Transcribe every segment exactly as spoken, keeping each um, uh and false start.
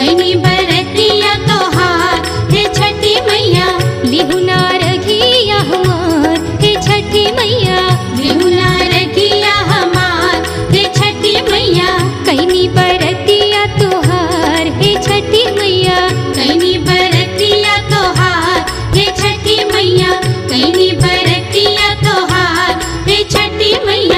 कैनी बरतिया तोहार हे छठी मैया लिहुना रघिया हमार हे छठी मैया लिहुना रखिया हमार हे छठी मैया कैनी बरतिया तोहार हे छठी मैया कैनी बरतिया तोहार हे छठी मैया कैनी बरतिया तोहार हे छठी मैया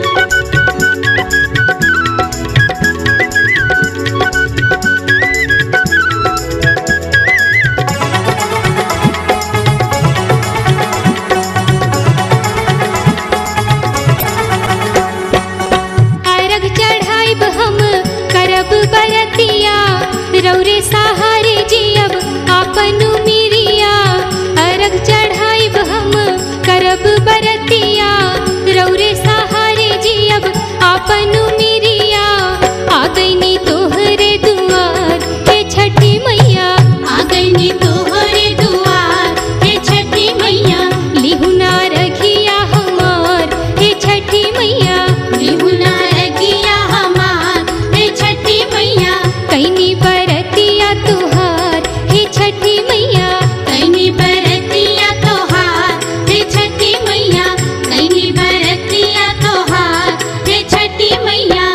अर्घ चढ़ाइब हम करब बरतिया रौरे सहारे जियब आपन मिरिया अर्घ चढ़ाइब हम करब बरतिया रौरे सहारे जियब आपन मिरिया आ गईनी तोहरे दुआर हे छठी मैया आ गईनी तोहरे दुआर हे छठी मैया लिहुना रघिया हमार हे छठी मैया लिहुना रखिया हमार हे छठी मैया कैनी बरतिया तुहार हे छठी मैया कैनी बरतिया तोहार हे छठी मैया कैनी बरतिया तोहार हे छठी मैया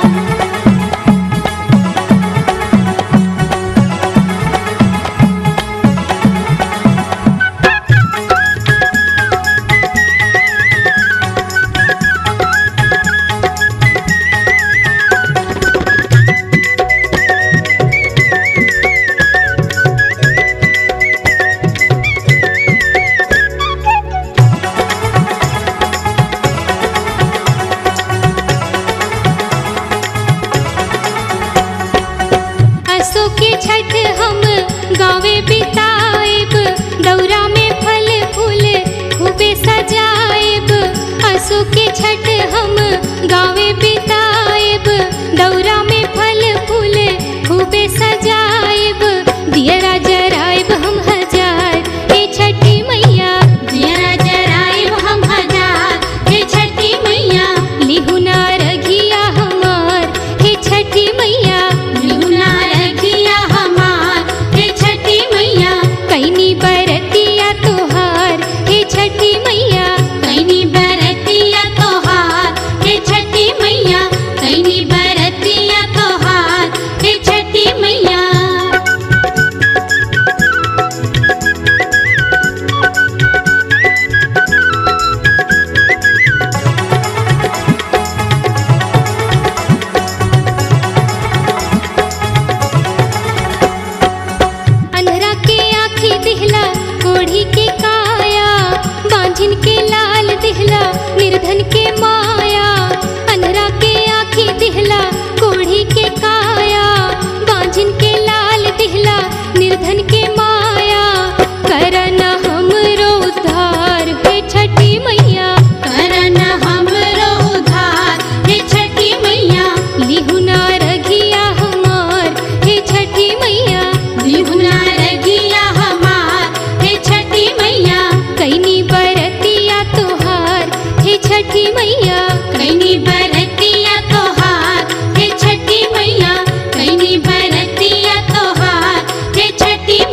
असो के छठ हम गावे बिताएब दौरा में फल फूल खूबे सजाएब असो के छठ हम गावे बिताएब दौरा में फल फूल खूबे सजाएब दियरा जराएब हम हजार हे छठी मैया दियरा जराइब हम हजार हे छठी मैया लिहुना रघिया हमार हे छठी मैया लिहुना रखिया हमार हे छठी मैया कैनी बरतिया तोहार हे छठी मैया कैनी बरतिया तोहार हे छठी मैया कैनी बरतिया तोहार हे छठी मैया अंधरा के आँखी दिहला कोढ़ी के काया बांझिन के लाल दिहला निर्धन के माया अंधरा के आँखी दिहला कोढ़ी के काया बांझिन के लाल दिहला निर्धन के माया करन हमरो उद्धार हे छठी मैया करन हमरो उद्धार हे छठी मैया लिहुना रघिया हमार हे छठी मैया लिहुना रखिया हमार हे छठी मैया कैनी बरतिया तोहार हे छठी मैया कैनी बरतिया तोहार हे छठी मैया कैनी बरतिया तोहार हे छठी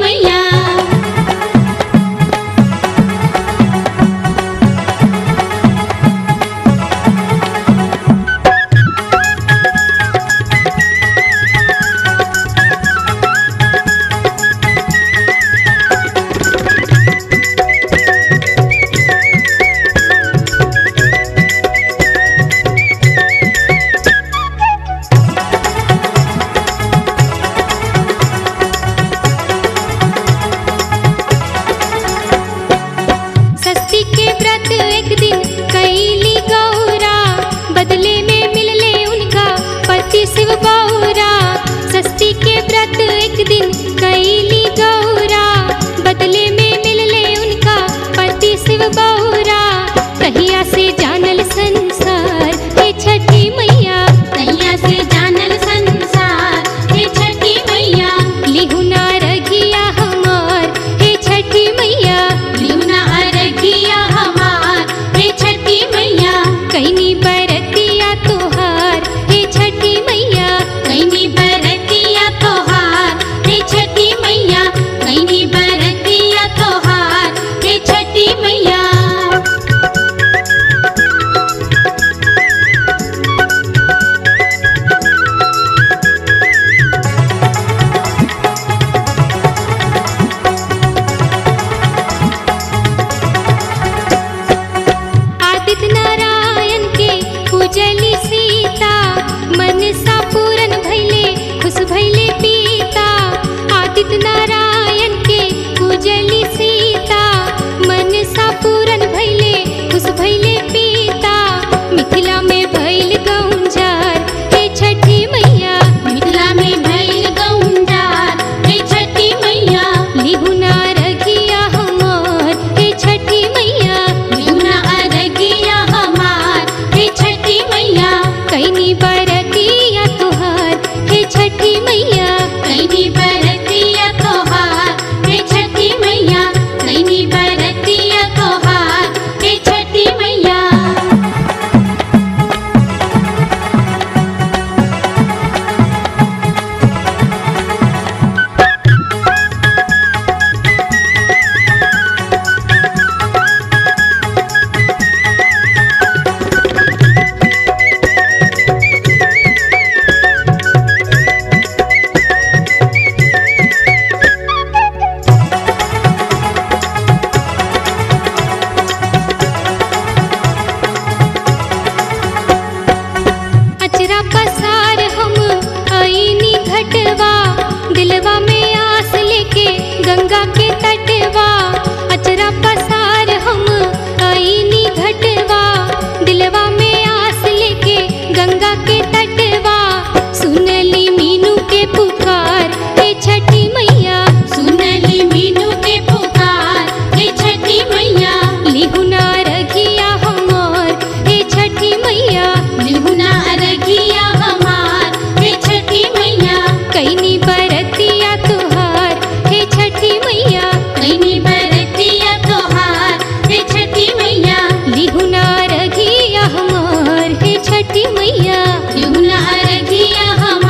कैनी बरतिया तोहार हे छठी मैया कैनी बरतिया तोहार हे छठी मैया। अचरा पसार हम आईनी घटवा दिलवा में आस लेके गंगा के तटवा। अचरा पसार हम आईनी घटवा दिलवा में आस लेके गंगा के तटवा। सुनली मीनू के पुकार हे छठी मैया सुनली मीनू के पुकार हे छठी मैया। लिहुना रघिया हमार हे छठी मैया लिहुना अरघिया हमार हे छठी मैया। कैनी बरतिया तुहार हे छठी मैया कैनी बरतिया तोहार हे छठी मैया। लिहुना रघिया हमार हे छठी मैया लिहुना अरघिया हमार